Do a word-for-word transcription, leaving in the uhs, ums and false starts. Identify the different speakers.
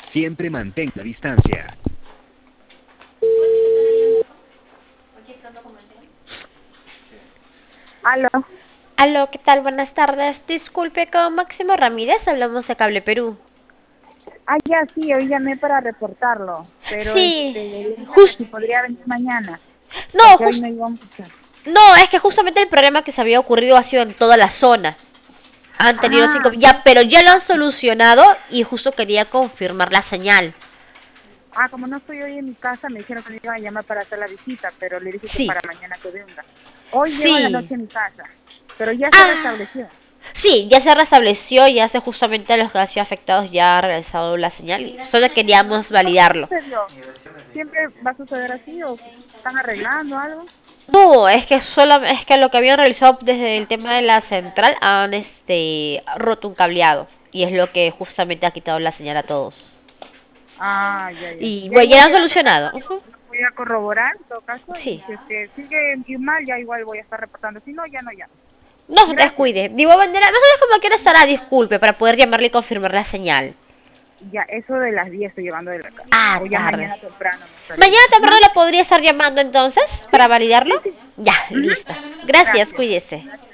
Speaker 1: Siempre mantén la distancia.
Speaker 2: Aló.
Speaker 3: Aló, ¿qué tal? Buenas tardes. Disculpe, con Máximo Ramírez, hablamos de Cable Perú.
Speaker 2: Ah, ya, sí, hoy llamé para reportarlo, pero
Speaker 3: Sí,
Speaker 2: este, le dije que
Speaker 3: justo.
Speaker 2: si podría venir mañana,
Speaker 3: No,
Speaker 2: porque hoy no
Speaker 3: justo.
Speaker 2: íbamos a estar.
Speaker 3: No, es que justamente el problema que se había ocurrido ha sido en toda la zona. Han tenido cinco.
Speaker 2: Ah,
Speaker 3: Ya, pero ya lo han solucionado y justo quería confirmar la señal.
Speaker 2: ah, como no estoy hoy en mi casa, me dijeron que me iban a llamar para hacer la visita, pero le dije que
Speaker 3: Sí,
Speaker 2: para mañana que venga. Hoy llego en la
Speaker 3: sí.
Speaker 2: noche a mi casa, pero ya se
Speaker 3: Ah,
Speaker 2: restableció.
Speaker 3: sí, ya se restableció, ya se justamente a los que han sido afectados ya ha regresado la señal y solo queríamos
Speaker 2: ¿Por qué
Speaker 3: validarlo.
Speaker 2: sucedió? ¿Siempre va a suceder así o están arreglando algo?
Speaker 3: No, es que solo es que lo que habían realizado desde el tema de la central han este roto un cableado y es lo que justamente ha quitado la señal a todos.
Speaker 2: Ah, ya, ya.
Speaker 3: Y
Speaker 2: Ya
Speaker 3: bueno, ya
Speaker 2: igual
Speaker 3: lo han
Speaker 2: voy a reportar,
Speaker 3: solucionado.
Speaker 2: lo,
Speaker 3: Ujú.
Speaker 2: lo voy a corroborar en todo caso y
Speaker 3: Sí.
Speaker 2: si es que sigue mal, ya igual voy a estar reportando. Si no, ya no llamo.
Speaker 3: No se
Speaker 2: Gracias.
Speaker 3: descuide. De igual manera, no sabes cómo quiero estará, disculpe, para poder llamarle y confirmar la señal.
Speaker 2: Ya, eso de las diez estoy llevando de la casa.
Speaker 3: Ah,
Speaker 2: O ya
Speaker 3: tarde.
Speaker 2: mañana temprano me estaré
Speaker 3: Mañana
Speaker 2: yendo.
Speaker 3: temprano
Speaker 2: Ajá.
Speaker 3: la podría estar llamando entonces
Speaker 2: Sí,
Speaker 3: para validarlo.
Speaker 2: sí, sí.
Speaker 3: Ya,
Speaker 2: Ujú.
Speaker 3: listo. Gracias,
Speaker 2: Gracias.
Speaker 3: cuídese.